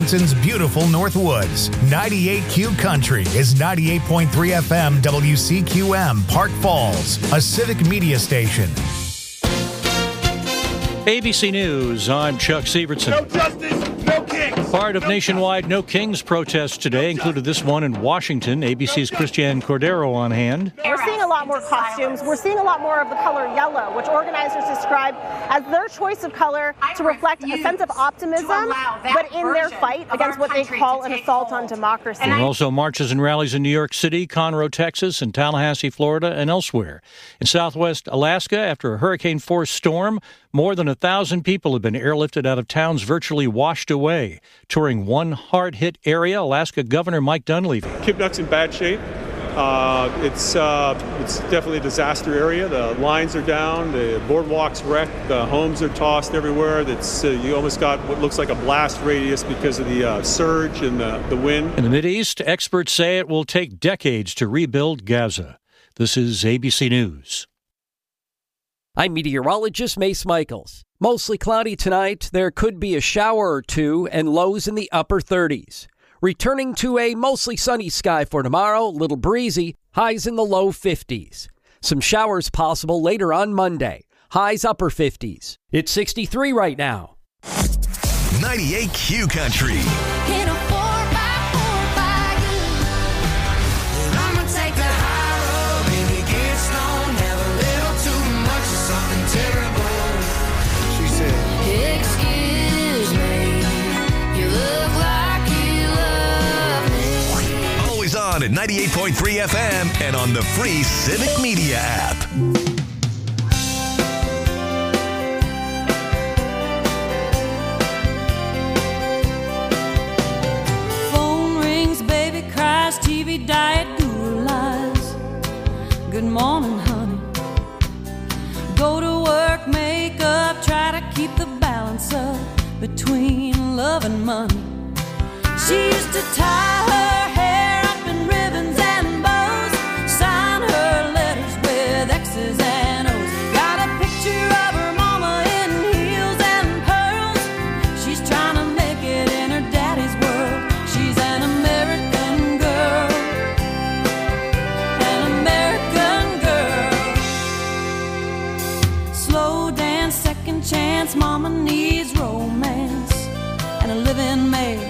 Wisconsin's beautiful Northwoods. 98Q Country is 98.3 FM WCQM, Park Falls, a civic media station. ABC News, I'm Chuck Sievertson. No justice, no kings. Part of nationwide No Kings protests today included this one in Washington. ABC's Christiane Cordero on hand. We're seeing a lot more costumes. We're seeing a lot more of the color yellow, which organizers describe as their choice of color to reflect a sense of optimism, but in their fight against what they call an assault on democracy. There are also marches and rallies in New York City, Conroe, Texas, and Tallahassee, Florida, and elsewhere. In southwest Alaska, after a hurricane-force storm, more than 1,000 people have been airlifted out of towns virtually washed away. Touring one hard-hit area, Alaska Governor Mike Dunleavy. Kipnuk's in bad shape. It's definitely a disaster area. The lines are down, the boardwalk's wrecked, the homes are tossed everywhere. You almost got what looks like a blast radius because of the surge and the wind. In the Mideast, experts say it will take decades to rebuild Gaza. This is ABC News. I'm meteorologist Mace Michaels. Mostly cloudy tonight. There could be a shower or two and lows in the upper 30s. Returning to a mostly sunny sky for tomorrow, little breezy, highs in the low 50s. Some showers possible later on Monday, highs upper 50s. It's 63 right now. 98Q Country. In a 4x4 by you. And I'ma take the high road, baby, get stoned, have a little too much of something terrible. She said, Excuse me, you look like you love me. Always on at 98.3 FM and on the free Civic Media app. Phone rings, baby cries, TV diet, Google lies. Good morning, honey. Go to work, make up, try to keep the balance up between love and money. She used to tie her hair up in ribbons and bows, sign her letters with X's and O's. Got a picture of her mama in heels and pearls. She's trying to make it in her daddy's world. She's an American girl, an American girl. Slow dance, second chance, mama needs romance and a living maid.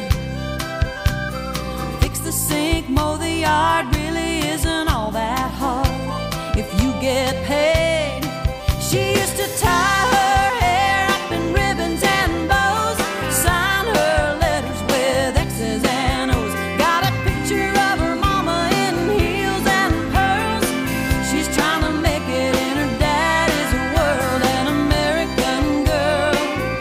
Fix the sink, mow the yard, really isn't all that hard if you get paid. She used to tie her hair up in ribbons and bows, sign her letters with X's and O's. Got a picture of her mama in heels and pearls. She's trying to make it in her daddy's world. An American girl,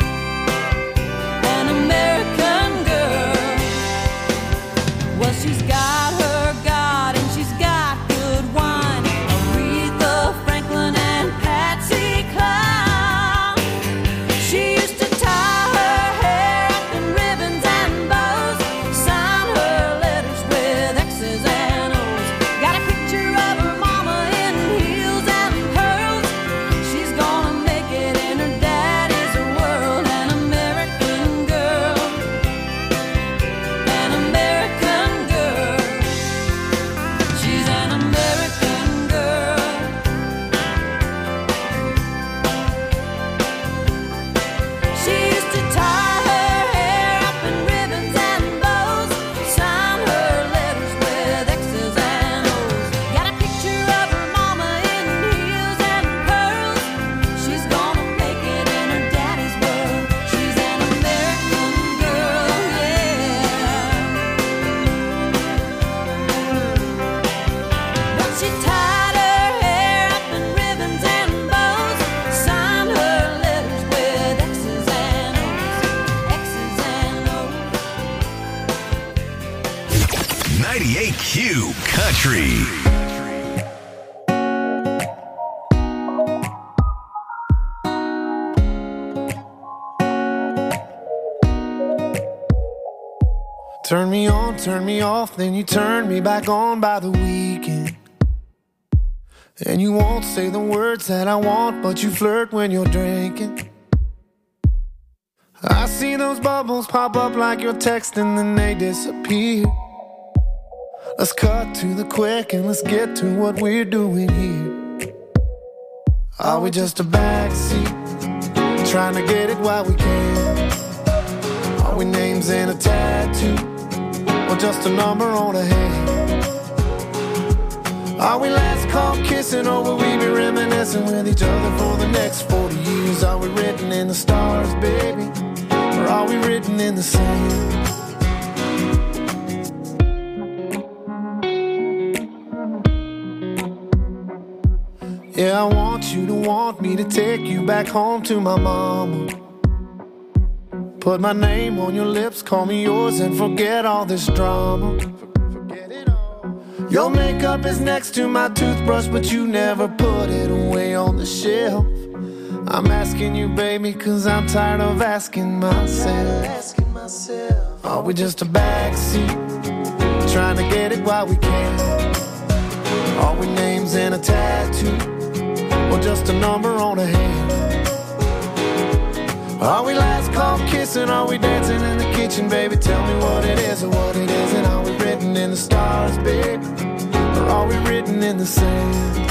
an American girl. Well, she's got her God and she's got good wine. Aretha Franklin and Patsy Cline. She used to tie her hair up in ribbons and bows, sign her letters with X's and O's. Got a picture of her mama in heels and pearls. She's gonna make it in her daddy's world. An American girl, an American girl. She's an American girl. She used to tie her hair up in ribbons and bows, sign her letters with X's and O's. Got a picture of her mama in heels and pearls. She's gonna make it in her daddy's world. She's an American girl, yeah. But she tied her hair up in ribbons and bows, signed her letters with X's and O's, X's and O's. 98Q Country. turn me on, turn me off, then you turn me back on by the weekend. And you won't say the words that I want, but you flirt when you're drinking. I see those bubbles pop up like you're texting, then they disappear. Let's cut to the quick and let's get to what we're doing here. Are we just a backseat, trying to get it while we can? Are we names in a tattoo, or just a number on a hand? Are we last call kissing, or will we be reminiscing with each other for the next 40 years? Are we written in the stars, baby, or are we written in the sand? Yeah, I want you to want me to take you back home to my mama. Put my name on your lips, call me yours, and forget all this drama. Forget it all. Your makeup is next to my toothbrush, but you never put it away on the shelf. I'm asking you, baby, cause I'm tired of asking myself. Are we just a backseat, trying to get it while we can? Are we names in a tattoo, or just a number on a hand? Are we last call kissing? Are we dancing in the kitchen, baby? Tell me what it is or what it isn't. Are we written in the stars, baby, or are we written in the sand?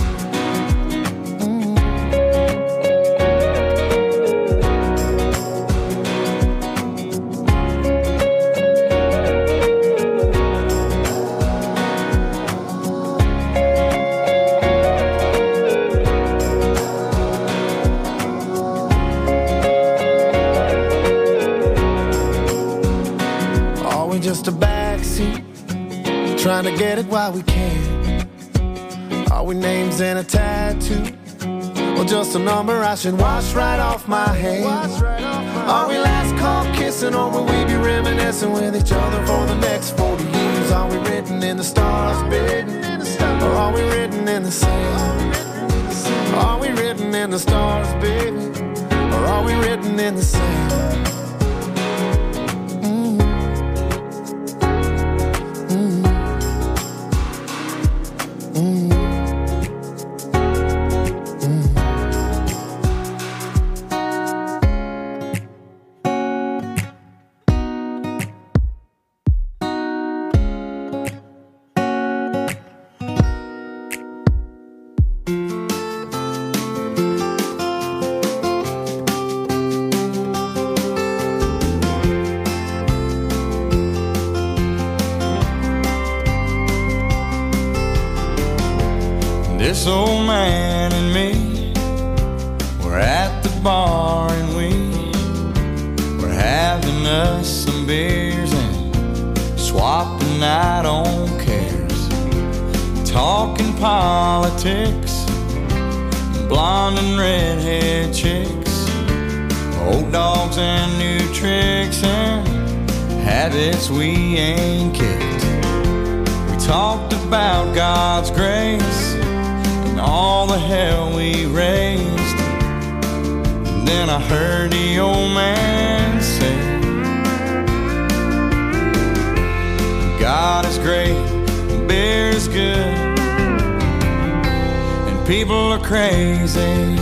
Just a backseat, trying to get it while we can. Are we names in a tattoo, or just a number I should wash right off my hands? Are we last call kissing, or will we be reminiscing with each other for the next 40 years? Are we written in the stars, baby, or are we written in the sand? Are we written in the stars, baby, or are we written in the sand? This old man and me were at the bar and we were having us some beers and swapping out on cares, talking politics, blonde and redhead chicks, old dogs and new tricks and habits we ain't kicked. We talked about God's grace, all the hell we raised. And then I heard the old man say, God is great, beer is good, and people are crazy.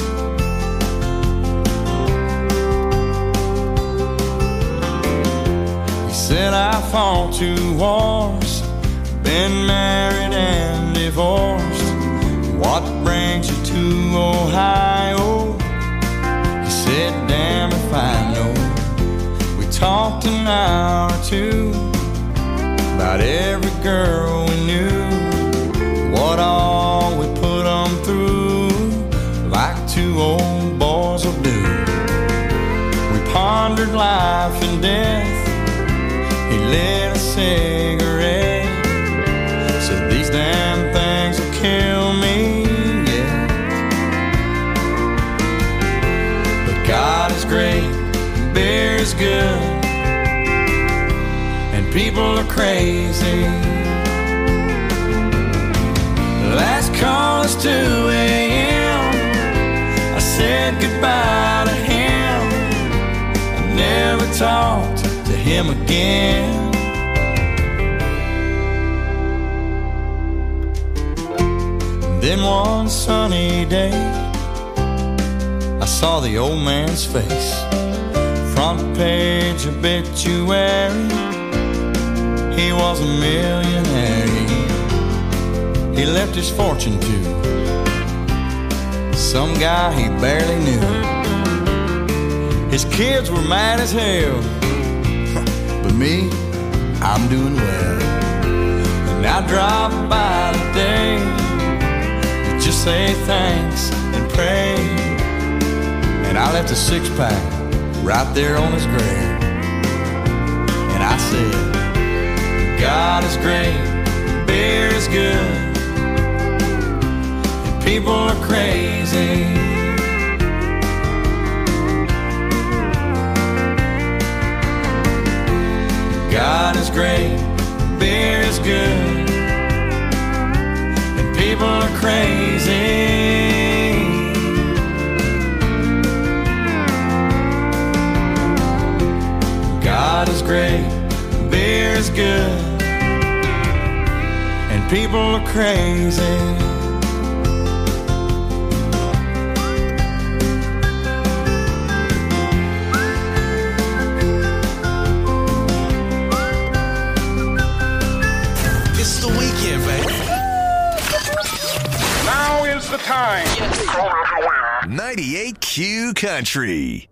He said I fought 2 wars, been married and divorced. What brings you to Ohio? He said, damn if I know. We talked an hour or 2 about every girl we knew, what all we put them through, like 2 old boys will do. We pondered life and death. He lit a cigarette, said these damn things will kill me. God is great, beer is good, and people are crazy. Last call is 2 a.m. I said goodbye to him. I never talked to him again. Then one sunny day I saw the old man's face front page obituary. He was a millionaire. He left his fortune to some guy he barely knew. His kids were mad as hell, but me, I'm doing well. And I drop by today to just say thanks and pray. And I left a 6-pack right there on his grave. And I said, God is great, beer is good, and people are crazy. God is great, beer is good, and people are crazy. God is great, beer is good, and people are crazy. It's the weekend, baby. Now is the time. 98Q Country.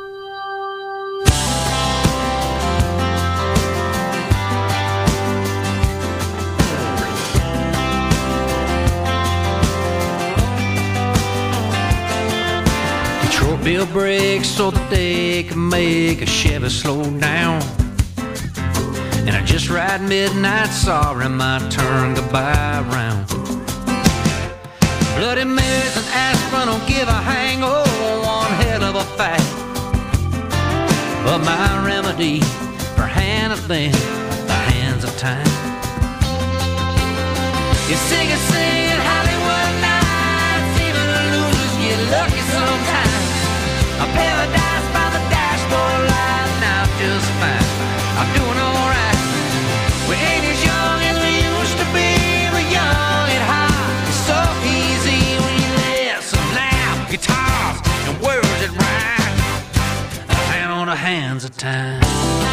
Bill brakes so that they can make a Chevy slow down. And I just ride midnight, sorry my turn goodbye round. Bloody Marys and aspirin don't give a hang, oh, one hell of a fact. But my remedy for handling the hands of time. You sing and sing at Hollywood nights, even the losers get lucky sometimes. A paradise by the dashboard light, now just fine. I'm doing alright. We ain't as young as we used to be, but young and hot. It's so easy when you listen loud. Guitars and words that rhyme, hand on the hands of time.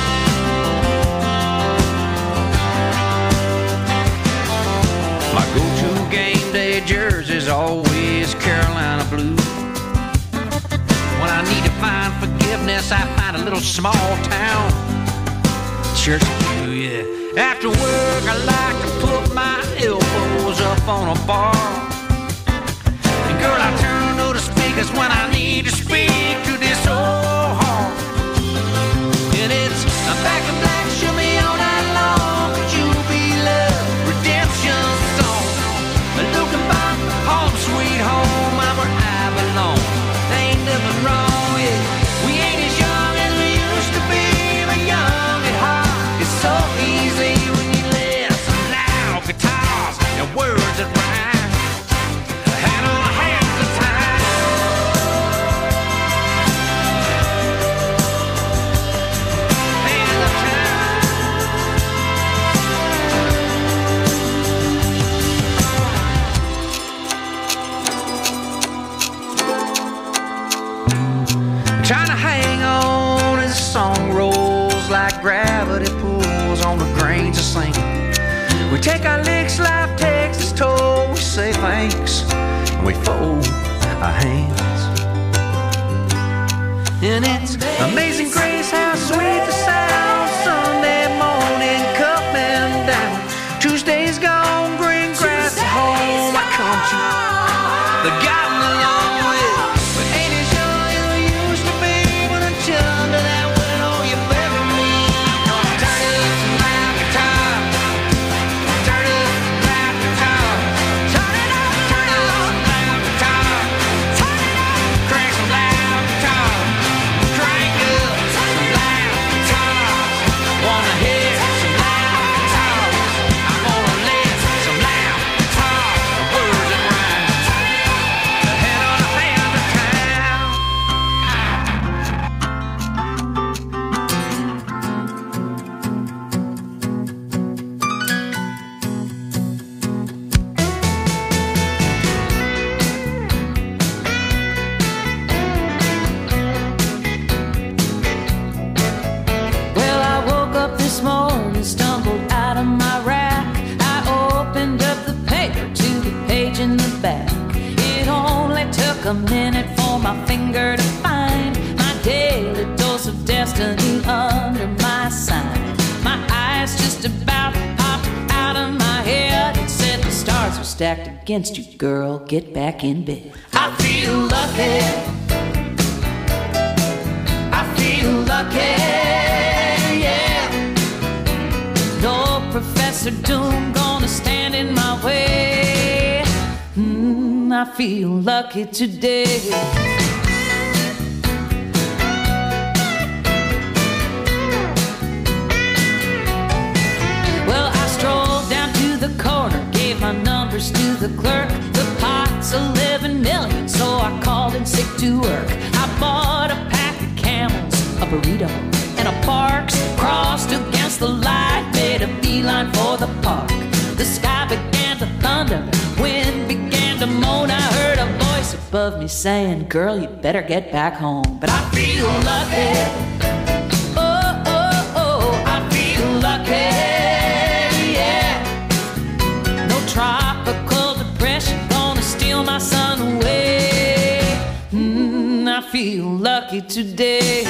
My go-to game day jersey's always Carolina blue. When I need to find forgiveness, I find a little small town church pew, yeah. After work, I like to put my elbows up on a bar. And girl, I turn to the speakers when I need to speak to this old heart. And it's a back and black, show me all night long. Could you be love, redemption song? Looking back, home sweet home, I'm where I belong. Ain't nothing wrong, yeah. We ain't as young as we used to be, but young at heart. It's so easy when you listen loud. Guitars and words that rhyme, hand on the hands of time. Hands of trying to hang on as the song rolls like gravity pulls on the grains of sand. We take our licks, life takes its toll. We say thanks and we fold our hands. And it's amazing grace how sweet the sound. Sunday morning coming down. Tuesday's gone, green grass at home. I come to the gotten along with. But ain't as young as we used to be. But until under that window you bury me. Turn it up some loud guitar. Turn it up some loud guitar. Turn it up some loud guitar. Turn it up, crank some loud guitar. Crank up some loud guitar. stacked against you, girl. Get back in bed. I feel lucky. I feel lucky, yeah. No Professor Doom gonna stand in my way. I feel lucky today. Well, I strolled down to the corner, gave my numbers to the clerk. The pot's 11 million, so I called in sick to work. I bought a pack of Camels, a burrito, and a Parks. Crossed against the light, made a beeline for the park. The sky began to thunder, wind began to moan. I heard a voice above me saying, girl, you better get back home. But I feel lucky. Oh, oh, oh, I feel lucky. Tropical depression gonna steal my sun away. I feel lucky today.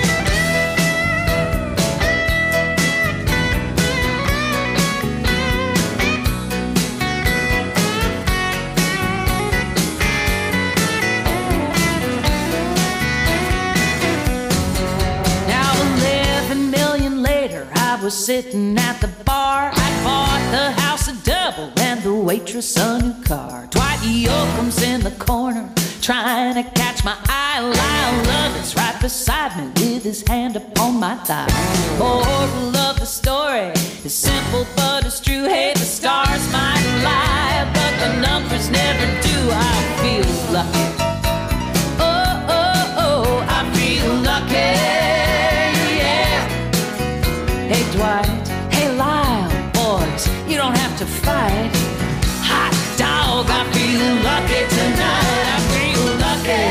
Now 11 million later, I was sitting at the bar. I bought the house a double and the waitress a new car. Dwight Yoakam's in the corner trying to catch my eye. Lyle Lovett's right beside me with his hand upon my thigh. Moral of the story is simple but it's true. Hey, the stars might lie, but the numbers never do. I feel lucky. Oh, oh, oh, I feel lucky, yeah. Hey, Dwight. Hey, Lyle, boys, you don't have to fight. Hot dog, I feel lucky tonight. I feel lucky.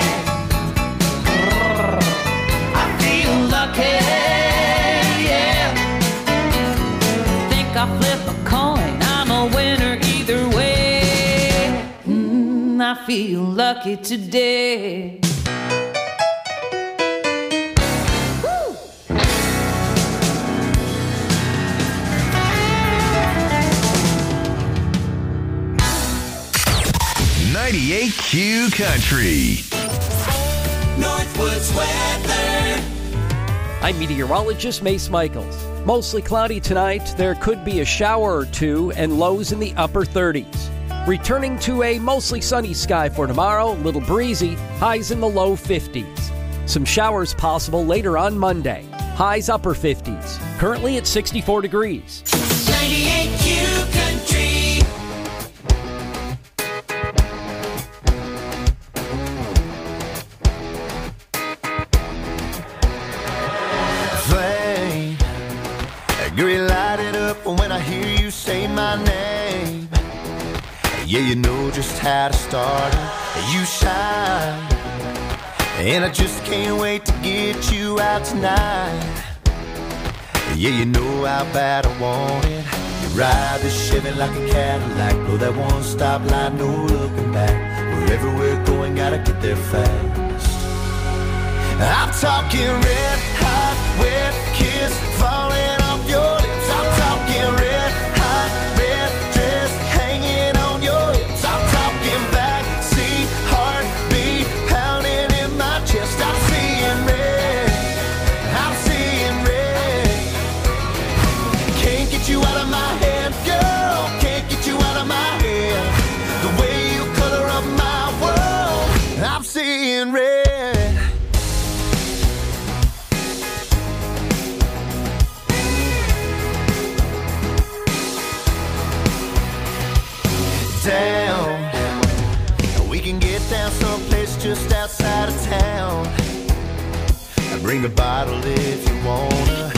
I feel lucky, yeah. Think I'll flip a coin, I'm a winner either way. I feel lucky today. 98Q Country. Northwoods weather. I'm meteorologist Mace Michaels. Mostly cloudy tonight. There could be a shower or two and lows in the upper 30s. Returning to a mostly sunny sky for tomorrow, a little breezy, highs in the low 50s. Some showers possible later on Monday. Highs upper 50s. Currently at 64 degrees. 98Q Country. Flame, girl, you light it up when I hear you say my name. Yeah, you know just how to start it. You shine, and I just can't wait to get you out tonight. Yeah, you know how bad I want it. You ride the Chevy like a Cadillac, blow that one-stop light, no looking back. Wherever we're going, gotta get there fast. I'm talking red hot, wet kiss falling off your lips. I'm talking red hot, red dress hanging on your hips. I'm talking backseat heartbeat pounding in my chest. I'm seeing red, I'm seeing red. Can't get you out of my head, girl. Can't get you out of my head. The way you color up my world, I'm seeing red. Down, we can get down someplace just outside of town. Bring a bottle if you wanna.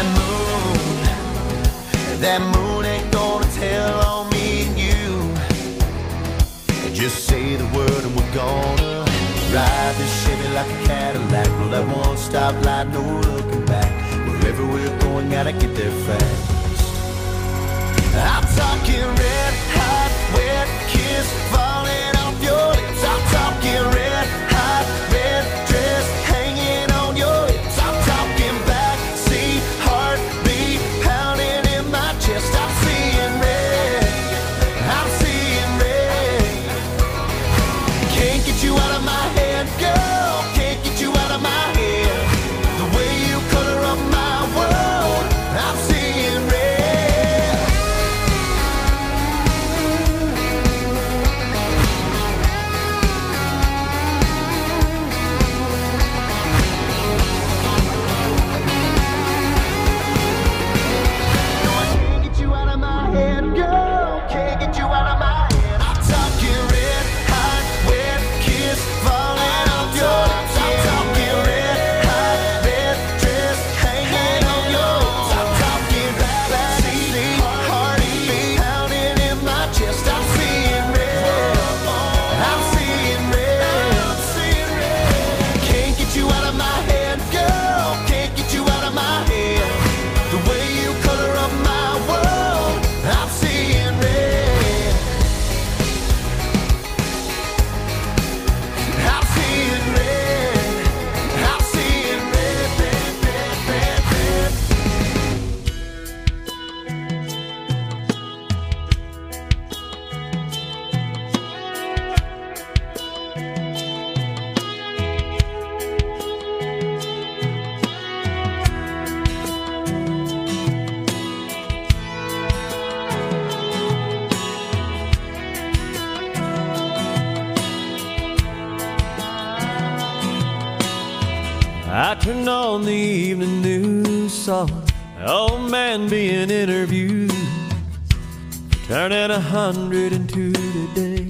That moon ain't gonna tell on me and you. Just say the word and we're gonna ride this Chevy like a Cadillac. Blow that one-stop light, no looking back. Wherever we're going, gotta get there fast. I'm talking red hot, wet kiss falling off your lips. I'm talking red hot, red dress hanging on your hips. I'm talking backseat heartbeat pounding in my chest. I'm seeing red, I'm seeing red. Turned on the evening news, saw an old man being interviewed, turning 102 today.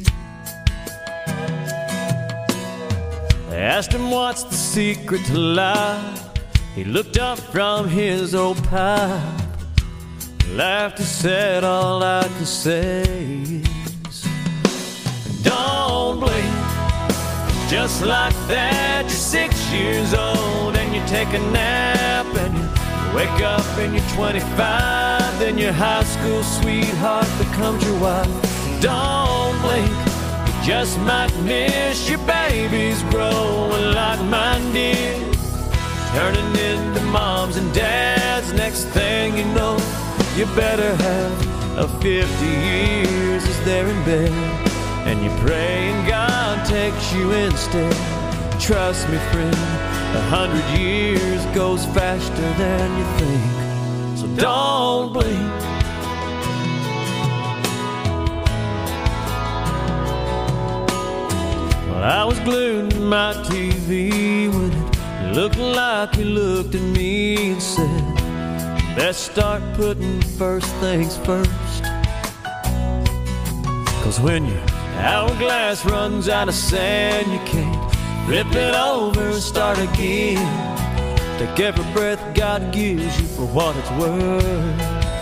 They asked him what's the secret to life. He looked up from his old pipe, laughed and said, all I can say is, don't blink. Just like that, you're 6 years old and you take a nap and you wake up and you're 25. Then your high school sweetheart becomes your wife. Don't blink, you just might miss your babies growing like mine did, turning into moms and dads. Next thing you know, you better have a 50 years as they're in bed, and you pray and God takes you instead. Trust me, friend, 100 years goes faster than you think, so don't blink. Well, I was glued to my TV when it looked like he looked at me and said, best start putting first things first. 'Cause when your hourglass runs out of sand, you can't flip it over and start again. Take every breath God gives you for what it's worth.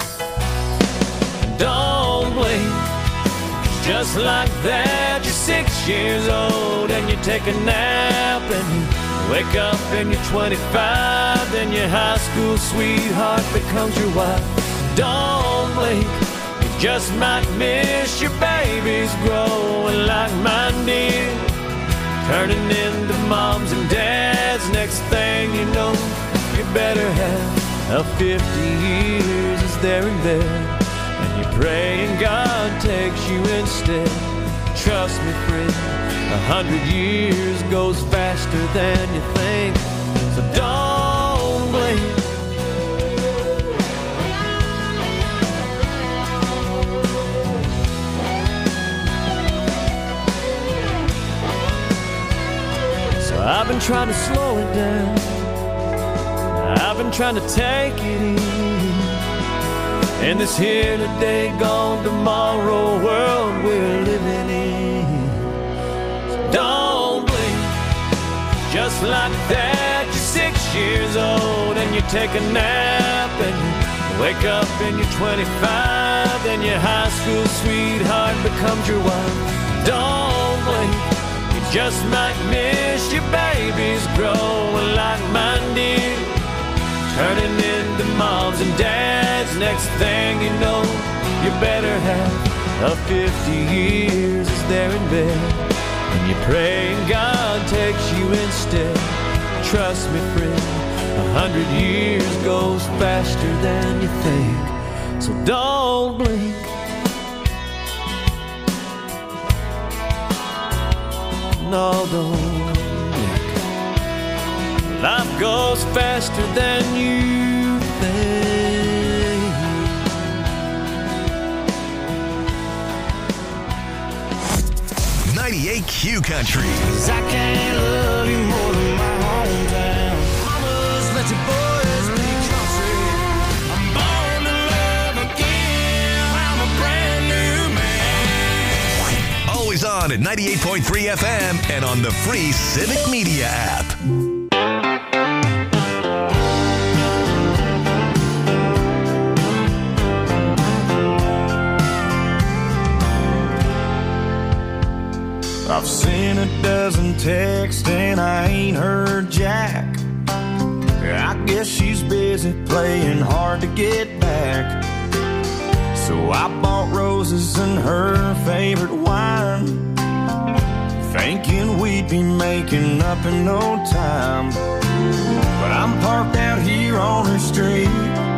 Don't blink. Just like that, you're 6 years old and you take a nap and you wake up and you're 25. Then your high school sweetheart becomes your wife. Don't blink. You just might miss your babies growing like mine did, turning into moms and dads. Next thing you know, you better have a 50 years as they're in bed, and you pray and God takes you instead. Trust me, friend, 100 years goes faster than you think, so don't blink. I've been trying to slow it down, I've been trying to take it in this here today, gone tomorrow world we're living in. So don't blink. Just like that, you're 6 years old and you take a nap and you wake up and you're 25. Then your high school sweetheart becomes your wife. Don't blink. Just might miss your babies growing like mine did, turning into moms and dads. Next thing you know, you better have a 50 years as they're in bed, and you pray and God takes you instead. Trust me, friend, 100 years goes faster than you think, so don't blink. No, don't blink. Life goes faster than you think. .98 Country. 'Cause I can't love you more than my hometown. Mamas, let your boys be country. I'm born to love again. I'm a brand new man. Always on at 98.3 FM and on the free Civic Media app. I've seen a dozen texts and I ain't heard Jack. I guess she's busy playing hard to get back. So I bought roses and her favorite wine, thinking we'd be making up in no time. But I'm parked out here on her street.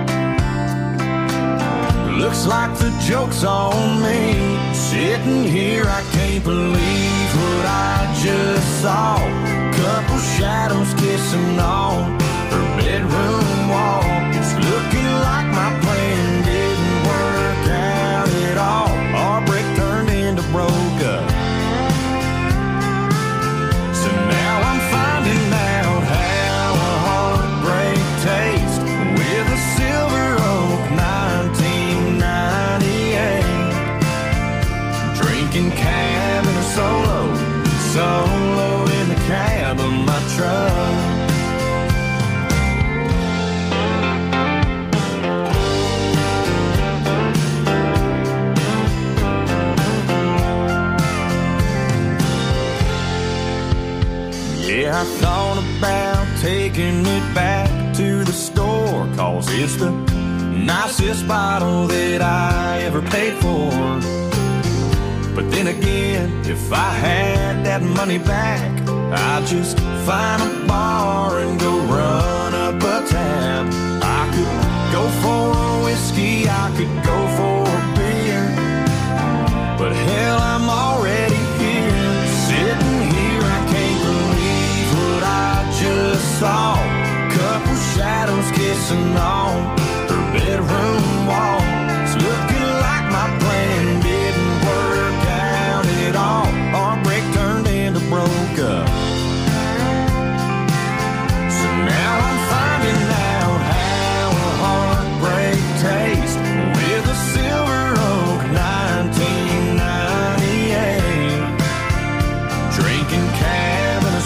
Looks like the joke's on me. Sitting here, I can't believe what I just saw. Couple shadows kissing on her bedroom wall. It's looking like my plan didn't work out at all. Our break turned into broke up. So now I'm finding out how a thought about taking it back to the store, 'cause it's the nicest bottle that I ever paid for. But then again, if I had that money back, I'd just find a bar and go run up a tab. I could go for a whiskey, I could go for a beer, but hell, I'm already here, sitting here. I can't believe what I just saw. Couple shadows kissing on her bedroom wall. It's looking like my plan didn't work out at all. Our break turned into broke up. So now I'm finding out how a heartbreak tastes with a Silver Oak 1998. Drinking Cabernet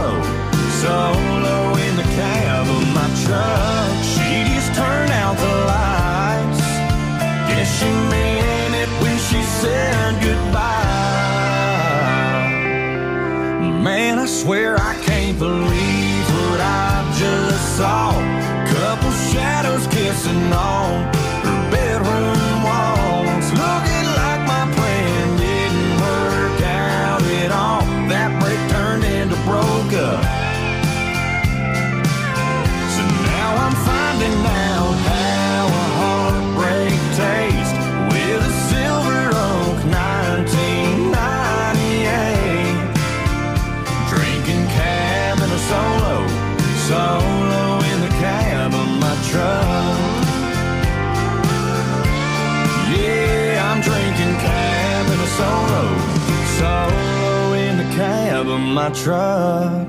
Solo in the cab of my truck. She just turned out the lights. Guess she meant it when she said goodbye. Man, I swear I can't believe what I just saw. Couple shadows kissing on her bedroom walls. Looking like my plan didn't work out at all. That break turned into broke up. So now I'm finding out how a heartbreak tastes with a Silver Oak 1998. Drinking Cabernet Solo in the cab of my truck. Yeah, I'm drinking Cabernet Solo in the cab of my truck.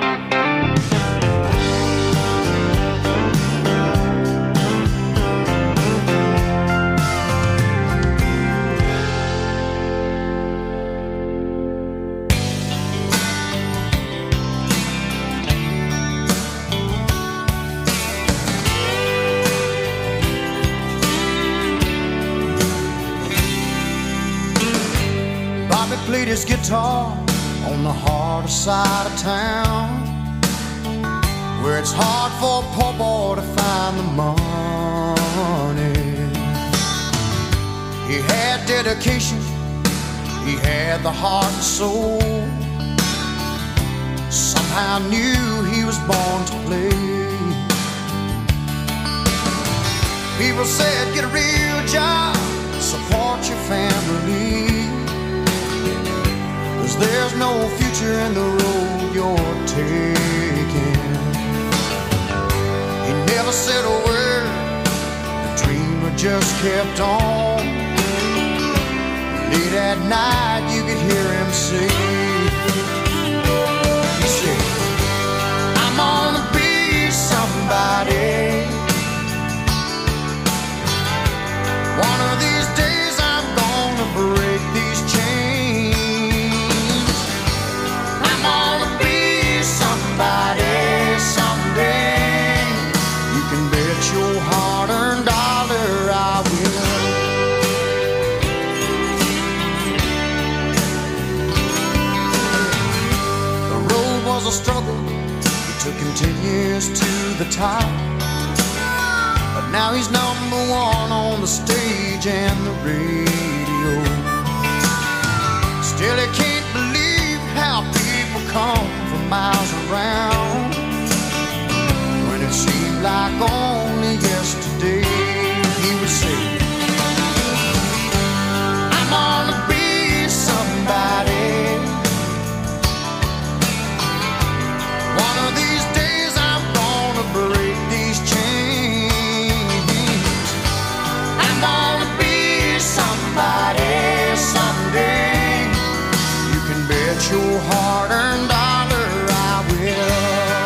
Played his guitar on the harder side of town, where it's hard for a poor boy to find the money. He had dedication, he had the heart and soul. Somehow knew he was born to play. People said, get a real job, support your family, 'cause there's no future in the road you're taking. He never said a word, the dreamer just kept on. Late at night you could hear him say, he said, I'm gonna be somebody. One of these days I'm gonna break these chains. I'm gonna be somebody someday. You can bet your hard-earned dollar I will. The road was a struggle. It took him 10 years to the top. But now he's number one on the stage and the radio. Still he can't believe how people come from miles around, when it seemed like only yesterday he would say, I'm gonna be somebody. One of these days I'm gonna break these chains. I'm gonna be somebody someday. You can bet your hard-earned dollar I will.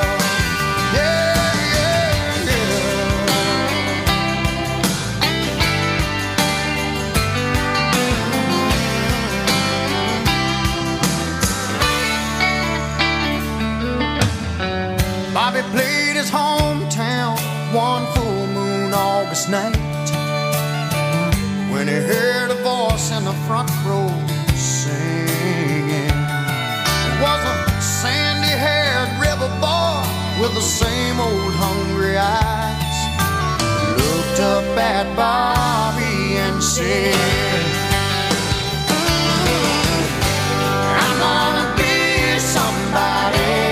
Yeah, yeah, yeah. Bobby played his hometown one full moon August night, when he heard a voice in the front row singing. It was a sandy-haired rebel with the same old hungry eyes. Looked up at Bobby and said, I'm gonna be somebody.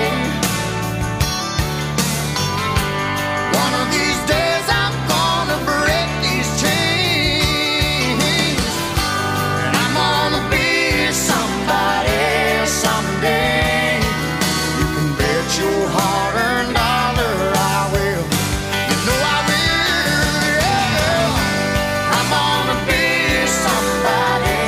One of these days I'm gonna break these chains, and I'm gonna be somebody someday. You can bet your hard-earned dollar I will. You know I will, yeah. I'm gonna be somebody.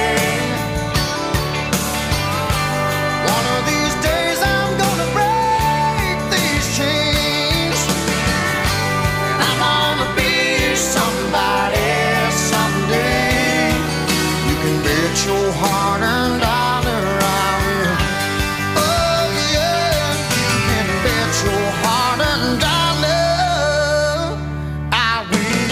One of these days I'm gonna break these chains, and I'm gonna be somebody someday. You can bet your hard-earned dollar I will. Oh yeah, you can bet your hard-earned dollar I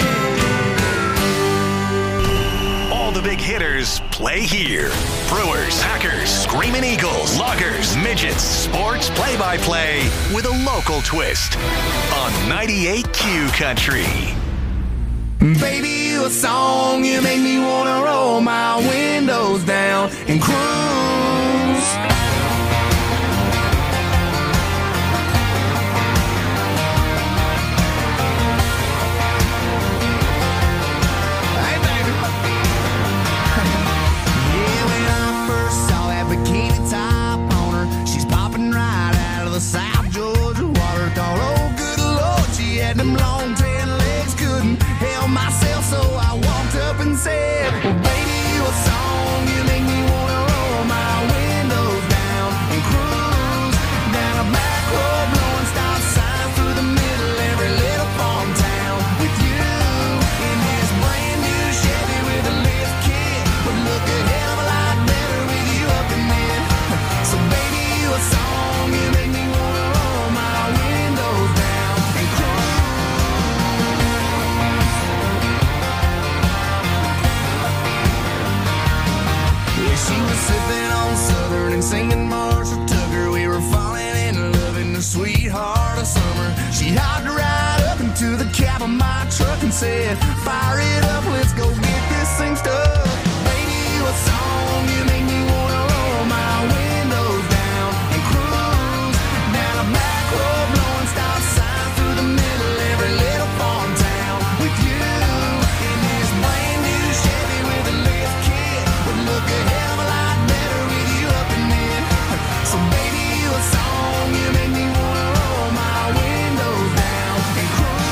will. All the big hitters play here. Brewers, Packers, Screaming Eagles, Loggers, Midgets, sports play-by-play with a local twist on 98Q Country. Baby, you a song, you make me wanna roll my windows down and cruise. Hey, baby. Yeah, when I first saw that bikini top on her, she's popping right out of the South Georgia water. Thought, oh, good Lord, she had them long tan legs, couldn't help myself, so I walked up and said, well, baby, you a song, you make me wanna roll my windows down and cruise down a back road, blowing stop signs through the middle every little farm town with you in this brand new Chevy with a lift kit. Would look a hell of a lot better with you up in it. So baby, you a song, you make me wanna roll my windows down and cruise. Yeah, she was sipping on Southern and singing Marshall Tucker. We were falling in love in the sweetheart of summer. She hopped right up into the cab of my truck and said, fire it up, let's go get this thing stuck. Baby, you a song, you make me wanna roll my windows down and cruise down a back road, blowing stop signs through the middle every little farm town with you in this brand new Chevy with a lift kit. Would look a hell of a lot better with you up in it. So baby, you a song, you make me wanna roll my windows down and cruise.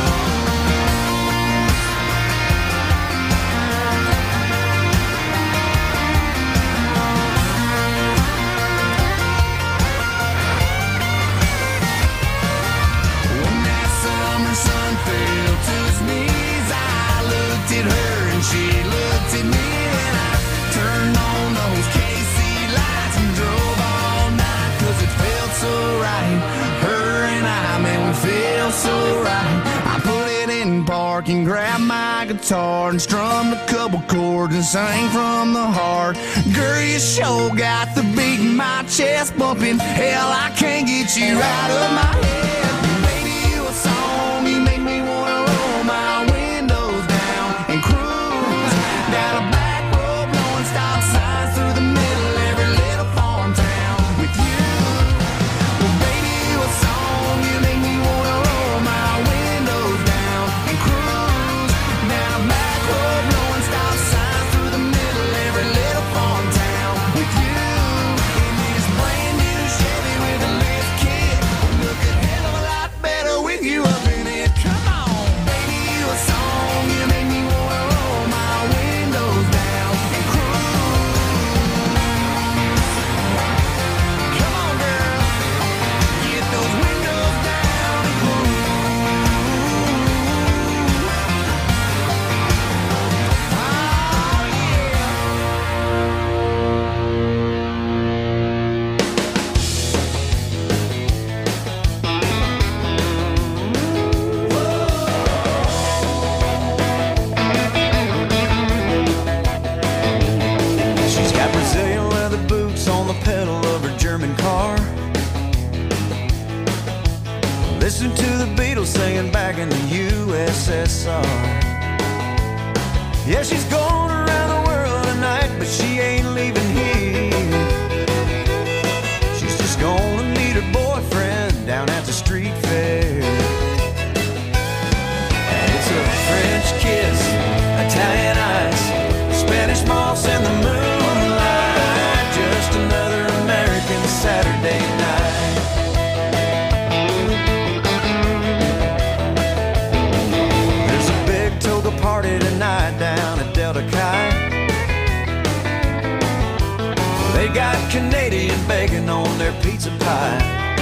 When that summer sun fell to his knees, I looked at her and she looked at me, and I turned on those KC lights and drove all night, 'cause it felt so right. Her and I, man, we feel so right. I put it in park and grabbed my guitar and strummed a couple chords and sang from the heart. Girl, you sure got the beat in my chest bumping. Hell, I can't get you out of my head. Baby, you a song, you make me wanna roll my windows down and cruise down a back road, blowing stop signs through the middle every little farm town with you. Well, baby, you a song, you make me wanna roll my windows down and cruise down a back road, blowing stop signs through the middle every little farm town with you in this brand new Chevy with a lift kit. Look at hell of a Yeah, she's going around the world tonight, but she ain't leaving here. She's just gonna meet her boyfriend down at the street fair. And it's a French kiss, Italian ice, Spanish moss and the moonlight. Just another American Saturday night. There's a big toga party tonight down at Delta Chi. They got Canadian bacon on their pizza pie.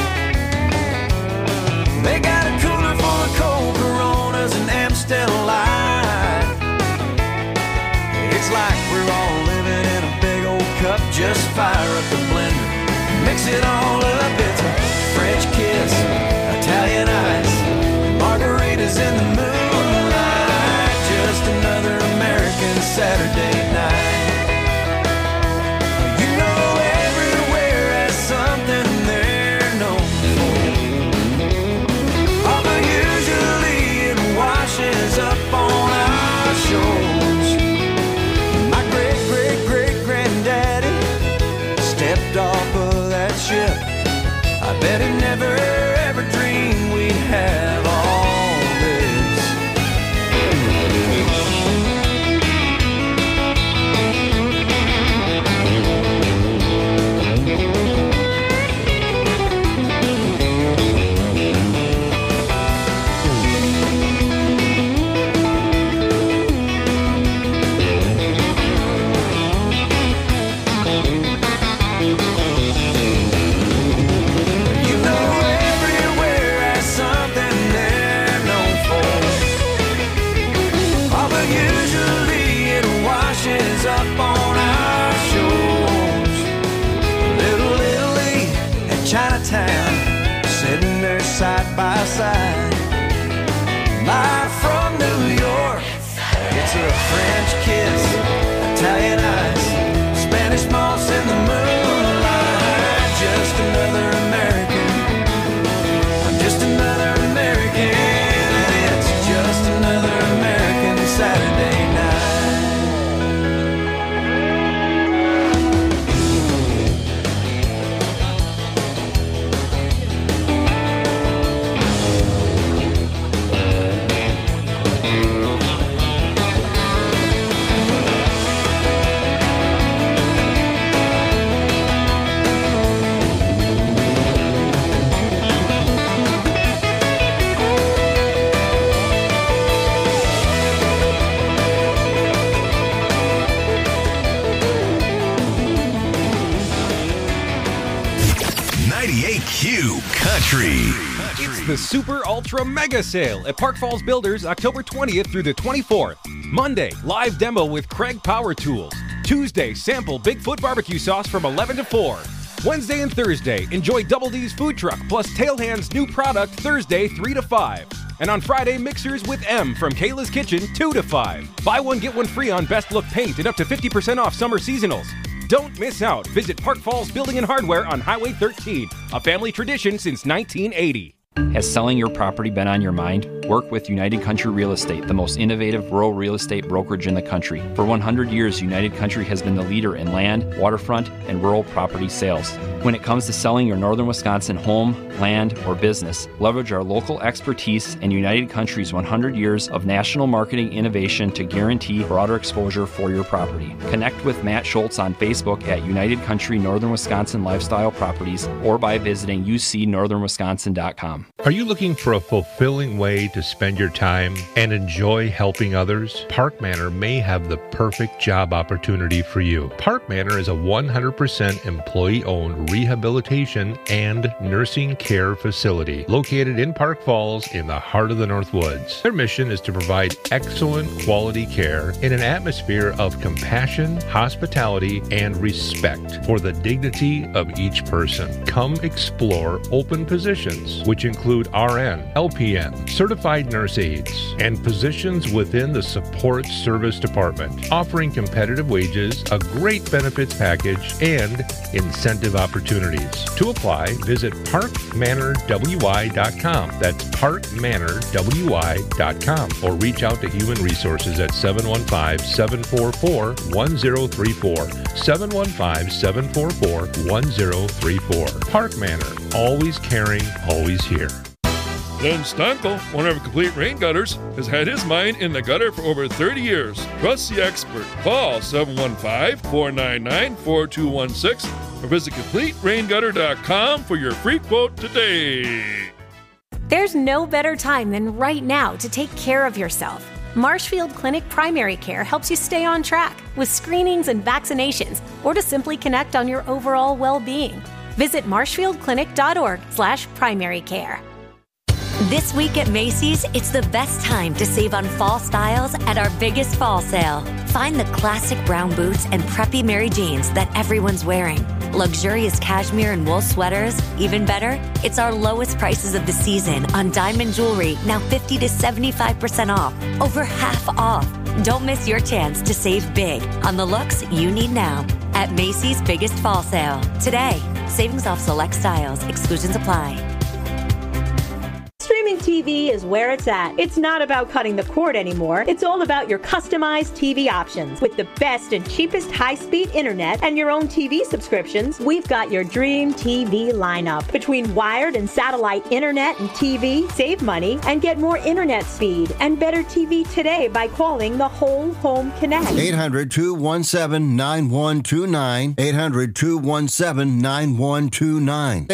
They got a cooler full of cold Coronas and Amstel Light. It's like we're all living in a big old cup. Just fire up the blender, mix it all up. It's a French kiss, Italian ice, margaritas in the moonlight. Just another American Saturday night. You know everywhere has something they're known for. Although usually it washes up on our shores. My great-great-great-granddaddy stepped off of that ship. I bet he never ever dreamed we'd have all this. You know everywhere has something they're known for. Although usually it washes up on our shores. Little Italy and Chinatown sitting there side by side. Live from New York, it's a French kiss, Italian ice, Spanish moss in the moonlight. Just another American. I'm just another American. It's just another American Saturday Q Country. It's the Super Ultra Mega Sale at Park Falls Builders, October 20th through the 24th. Monday, live demo with Craig Power Tools. Tuesday, sample Bigfoot barbecue sauce from 11 to 4. Wednesday and Thursday, enjoy Double D's food truck plus Tailhand's new product Thursday 3 to 5. And on Friday, mixers with M from Kayla's Kitchen 2 to 5. Buy one, get one free on Best Look Paint and up to 50% off summer seasonals. Don't miss out. Visit Park Falls Building and Hardware on Highway 13, a family tradition since 1980. Has selling your property been on your mind? Work with United Country Real Estate, the most innovative rural real estate brokerage in the country. For 100 years, United Country has been the leader in land, waterfront, and rural property sales. When it comes to selling your northern Wisconsin home, land, or business, leverage our local expertise and United Country's 100 years of national marketing innovation to guarantee broader exposure for your property. Connect with Matt Schultz on Facebook at United Country Northern Wisconsin Lifestyle Properties or by visiting ucnorthernwisconsin.com. Are you looking for a fulfilling way to spend your time and enjoy helping others? Park Manor may have the perfect job opportunity for you. Park Manor is a 100% employee-owned rehabilitation and nursing care facility located in Park Falls in the heart of the North Woods. Their mission is to provide excellent quality care in an atmosphere of compassion, hospitality, and respect for the dignity of each person. Come explore open positions, which include RN, LPN, certified nurse aides, and positions within the support service department, offering competitive wages, a great benefits package, and incentive opportunities. To apply, visit parkmanorwy.com. That's parkmanorwy.com, or reach out to Human Resources at 715-744-1034. 715-744-1034. Park Manor, always caring, always here. Len Stankel, one of our Complete Rain Gutters, has had his mine in the gutter for over 30 years. Trust the expert. Call 715-499-4216 or visit CompleteRainGutter.com for your free quote today. There's no better time than right now to take care of yourself. Marshfield Clinic Primary Care helps you stay on track with screenings and vaccinations, or to simply connect on your overall well-being. Visit marshfieldclinic.org/primarycare. This week at Macy's, it's the best time to save on fall styles at our biggest fall sale. Find the classic brown boots and preppy Mary Janes that everyone's wearing. Luxurious cashmere and wool sweaters. Even better, it's our lowest prices of the season on diamond jewelry, now 50 to 75% off. Over half off. Don't miss your chance to save big on the looks you need now at Macy's biggest fall sale. Today, savings off select styles. Exclusions apply. Streaming TV is where it's at. It's not about cutting the cord anymore. It's all about your customized TV options. With the best and cheapest high-speed internet and your own TV subscriptions, we've got your dream TV lineup. Between wired and satellite internet and TV, save money and get more internet speed and better TV today by calling the Whole Home Connect. 800-217-9129. 800-217-9129.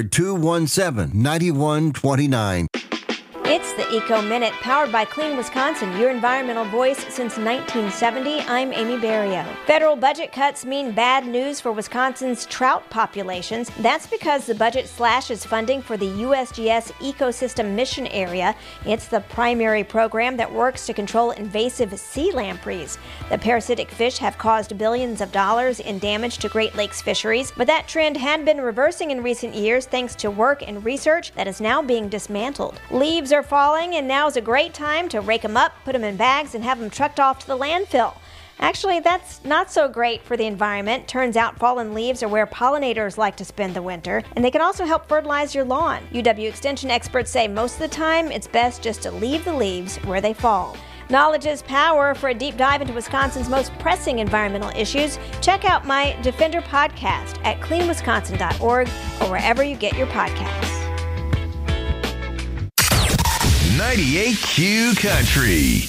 800-217-9129. It's the Eco Minute, powered by Clean Wisconsin, your environmental voice since 1970. I'm Amy Barrio. Federal budget cuts mean bad news for Wisconsin's trout populations. That's because the budget slashes funding for the USGS Ecosystem Mission Area. It's the primary program that works to control invasive sea lampreys. The parasitic fish have caused billions of dollars in damage to Great Lakes fisheries, but that trend had been reversing in recent years thanks to work and research that is now being dismantled. Leaves are falling, and now is a great time to rake them up, put them in bags, and have them trucked off to the landfill. Actually, that's not so great for the environment. Turns out fallen leaves are where pollinators like to spend the winter, and they can also help fertilize your lawn. UW Extension experts say most of the time it's best just to leave the leaves where they fall. Knowledge is power. For a deep dive into Wisconsin's most pressing environmental issues, check out my Defender podcast at cleanwisconsin.org or wherever you get your podcasts. 98Q Country.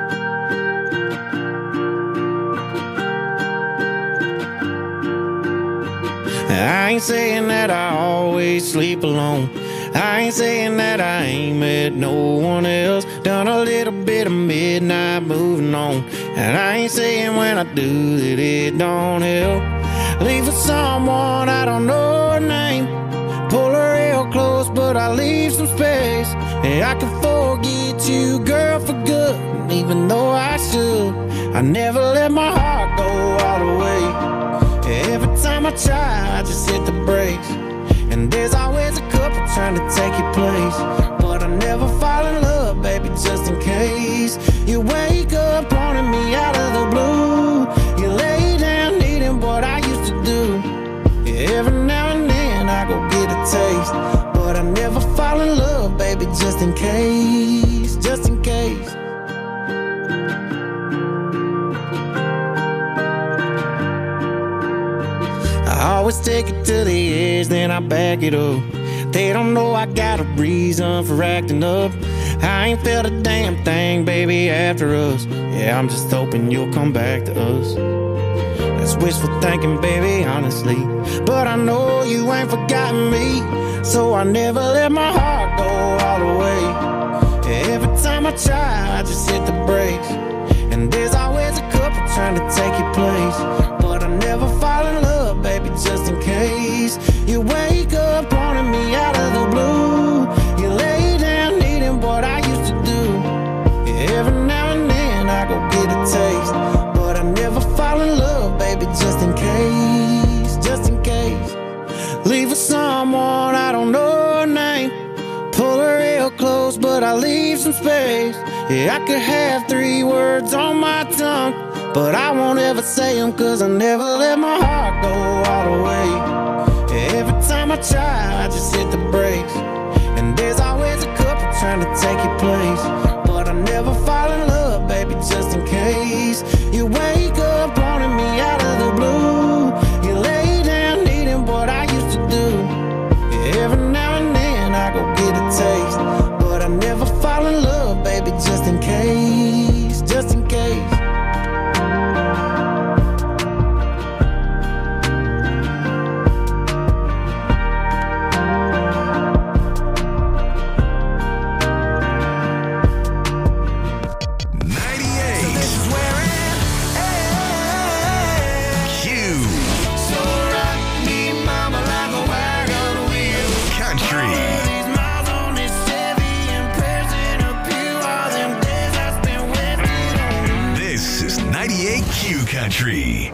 I ain't saying that I always sleep alone. I ain't saying that I ain't met no one else. Done a little bit of midnight moving on. And I ain't saying when I do that it don't help. Leave for someone I don't know her name. Pull her real close, but I leave some space. And I can forget you, girl, for good. And even though I should, I never let my heart go all the way. Every time I try, I just hit the brakes. And there's always a couple trying to take your place. But I never fall in love, baby, just in case. You wake up wanting me out of the blue. You lay down needing what I used to do. Every now and then I go get a taste. But I never fall in love, baby, just in case. Just in case. I always take it to the edge, then I back it up. They don't know I got a reason for acting up. I ain't felt a damn thing, baby, after us. Yeah, I'm just hoping you'll come back to us. That's wishful thinking, baby, honestly. But I know you ain't forgotten me. So I never let my heart go all the way. Every time I try, I just hit the brakes. And there's always a couple trying to take your place. But I never fall in love, baby, just in case. You wake up wanting me out of the blue. You lay down needing what I used to do. Every now and then I go get a taste. But I never fall in love, baby, just in case. Just in case. Leave for someone I don't know her name. Pull some space. Yeah, I could have 3 words on my tongue, but I won't ever say them, cause I never let my heart go all the way. Yeah, every time I try, I just hit the brakes, and there's always a couple trying to take your place. But I never fall in love, baby, just in case. You wake up wanting me out of the blue. You lay down needing what I used to do. Yeah, every now and then I go get a taste, but I never fall in love, baby, just in case, just in case. Country.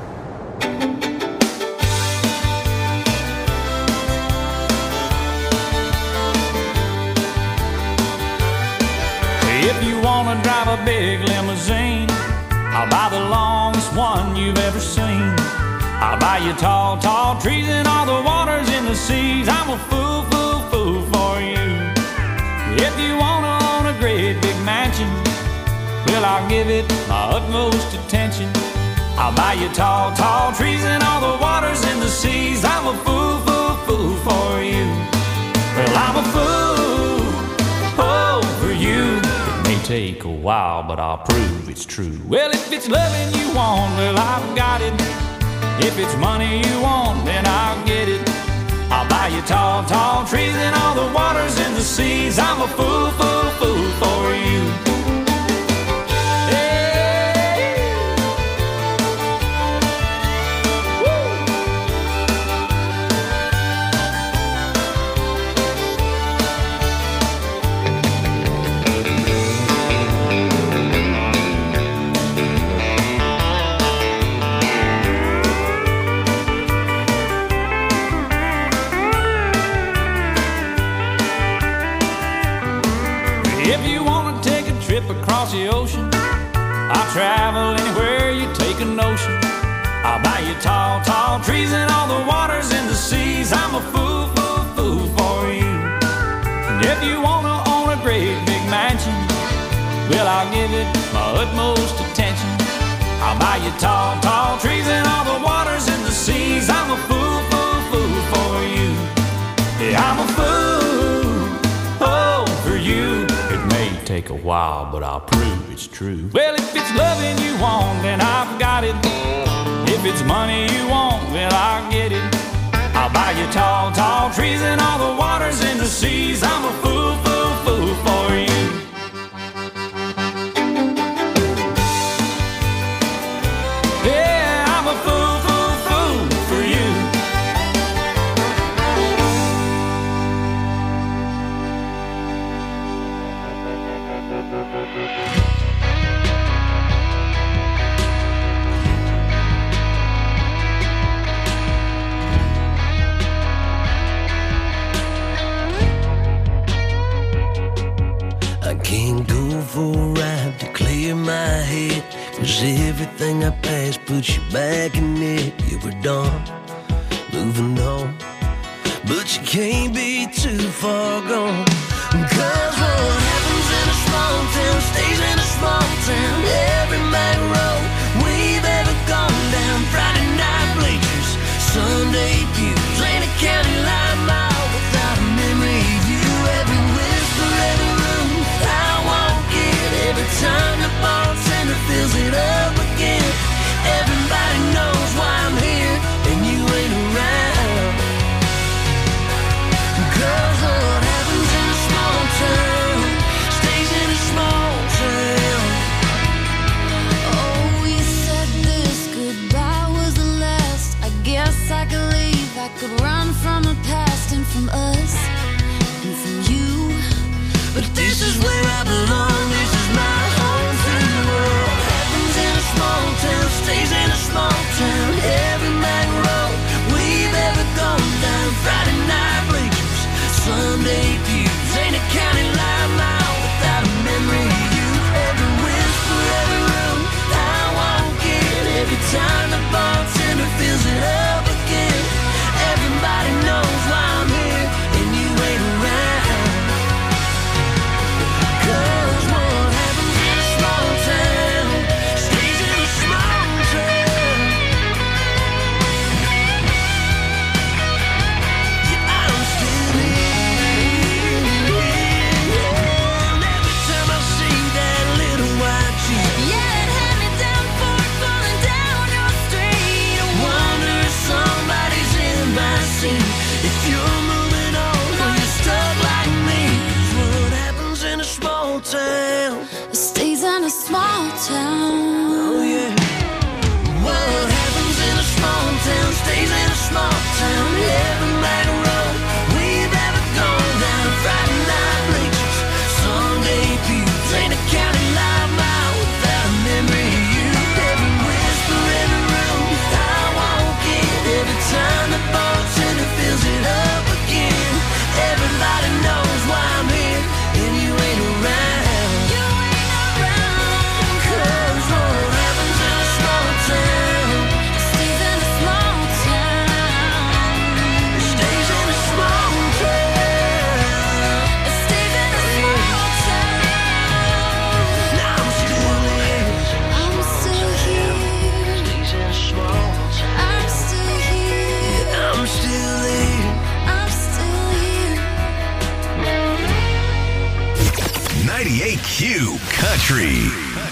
If you wanna drive a big limousine, I'll buy the longest one you've ever seen. I'll buy you tall, tall trees and all the waters in the seas. I'm a fool, fool, fool for you. If you wanna own a great big mansion, well, I'll give it my utmost attention. I'll buy you tall, tall trees and all the waters in the seas. I'm a fool, fool, fool for you. Well, I'm a fool, oh, for you. It may take a while, but I'll prove it's true. Well, if it's loving you want, well, I've got it. If it's money you want, then I'll get it. I'll buy you tall, tall trees and all the waters in the seas. I'm a fool, fool, fool for you. Across the ocean, I'll travel anywhere you take a notion. I'll buy you tall, tall trees and all the waters in the seas. I'm a fool, fool, fool for you. And if you wanna own a great big mansion, well, I'll give it my utmost attention. I'll buy you tall, tall trees and all the waters in the seas. I'm a fool, fool, fool for you. Yeah, I'm a fool, oh, for you. Take a while, but I'll prove it's true. Well, if it's loving you want, then I've got it. If it's money you want, well, I'll get it. I'll buy you tall, tall trees and all the waters in the seas. I'm a fool, fool, fool for you. Yeah, I'm a fool, fool, fool for you. I can't go for a ride to clear my head, 'cause everything I passed puts you back in it. You were done, moving on, but you can't be too far gone. 'Cause what happens in a small town stays in a small town. Every back road we've ever gone down, Friday night bleachers, Sunday pews, ain't a county line mile without a memory of you. Every whisper, every room I walk in, every time the bartender fills it up again. Everybody knows why I'm here and you ain't around. 'Cause what happens in a small town stays in a small town. Oh, you said this goodbye was the last. I guess I could leave, I could run from the past and from us and from you. But this is where I belong, this is my home free world. What happens in a small town stays in a small town. Every back road we've ever gone down, Friday night bleachers, Sunday pews, ain't a county line mile without a memory. Country.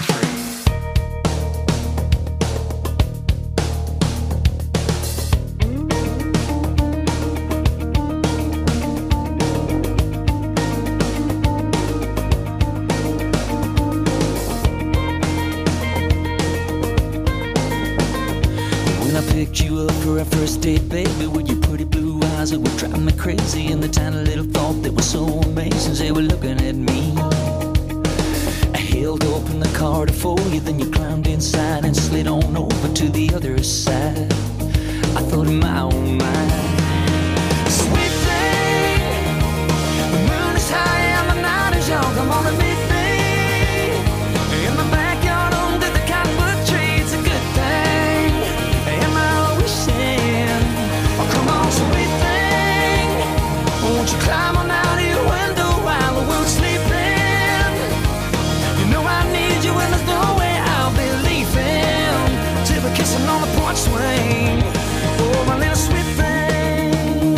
When I picked you up for our first date, baby, with your pretty blue eyes that were driving me crazy, and the tiny little thought that was so amazing, they were looking at me. I held open the car to for you, then you climbed inside and slid on over to the other side. I thought in my own mind, sweet thing, the moon is high and the night is young, come on and meet me in the backyard under the cottonwood tree. It's a good thing. Am I wishing? Oh, come on, sweet thing, won't you climb on out of your window while the world's sleeping? You know I need you and there's no way I'll be leaving till we're kissing on the porch swing. Oh, my little sweet thing.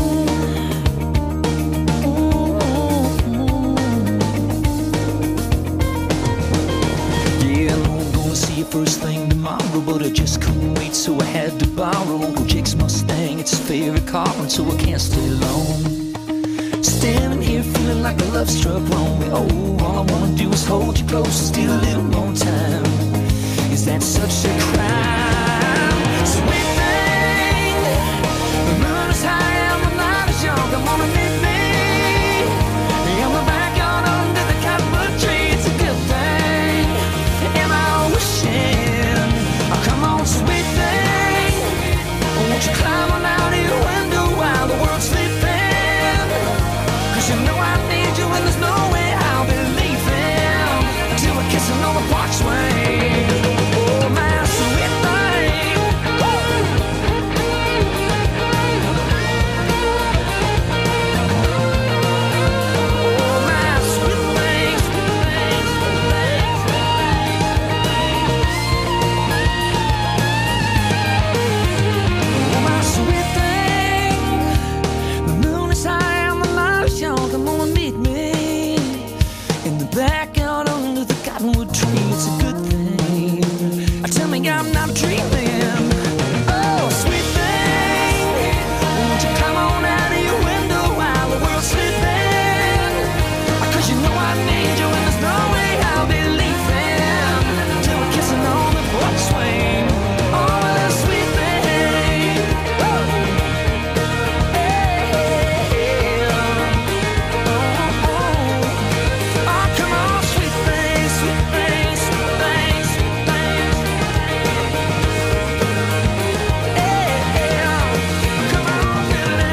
Yeah, I know I'm gonna see you first thing tomorrow, but I just couldn't wait, so I had to borrow Uncle Jake's Mustang. It's his favorite car, and so I can't stay long. Standing here feeling like a love struck wrong. Oh, all I wanna do is hold you close and steal a little more time. Is that such a crime? Sweet thing, the moon is high and the night is young. Come on and meet me in the backyard under the cottonwood tree. It's a good thing. Am I wishing? Oh, come on, sweet thing, won't you climb on out of your window while the world's sleeping? 'Cause you know I need you and there's no way I'll be leaving until we're kissing on the porch swing. Oh, my sweet thing. Oh, my sweet thing, Oh, my sweet thing. The moon is high and the night is young. Come on and meet me in the backyard under the cottonwood tree. It's a good thing. Tell me I'm not dreaming. Oh, sweet thing, won't you come on out of your window while the world's sleeping? 'Cause you know I need you and there's no way I'll be leaving till we're kissing on the porch swing. Oh, that sweet thing. Oh, oh, come on, sweet thing, sweet thing, sweet thing, sweet thing. Come on,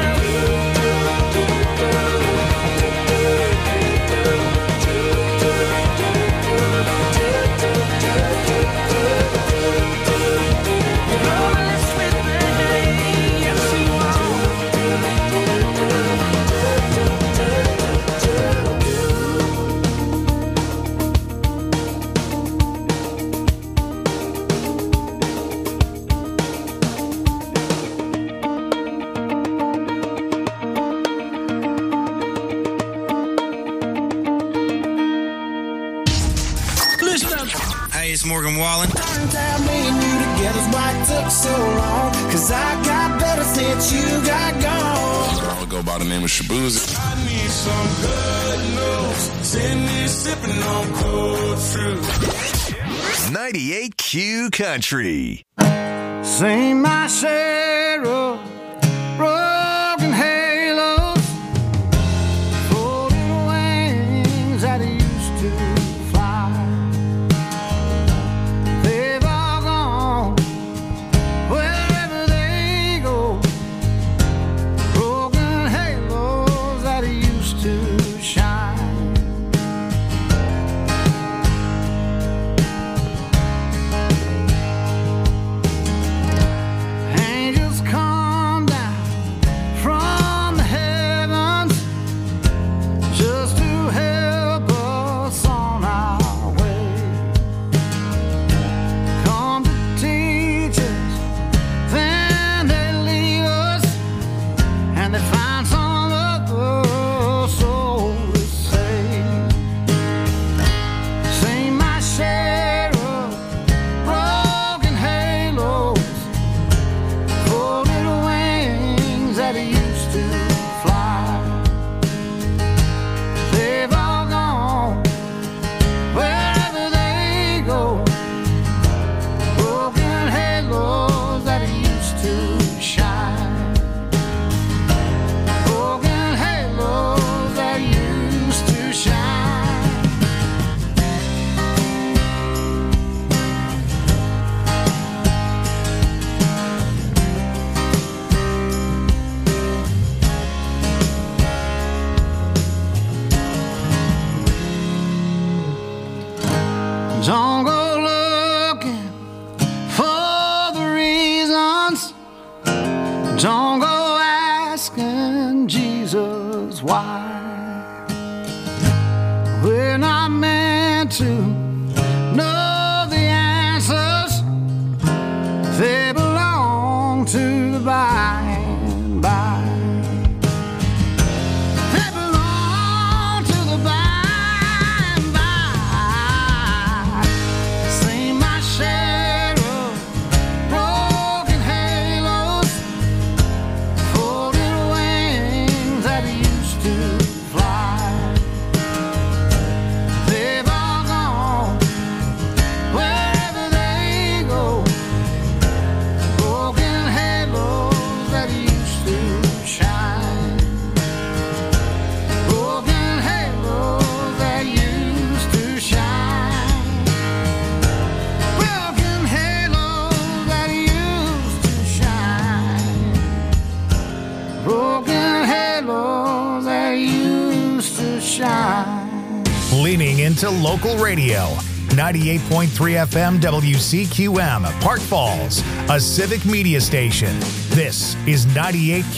Hey, it's Morgan Wallen. Time me and you together's why it took so long. 'Cause I got better since you got gone. I would go by the name of Shabuzi. I need some good news. Send me sipping on cold fruit. 98Q Country. Sing my share of broken halos, floating wings that used to fly. They've all gone wherever they go. Broken halos that used to shine. Angels come leaning into local radio. 98.3 FM WCQM, Park Falls, a civic media station. This is 98Q.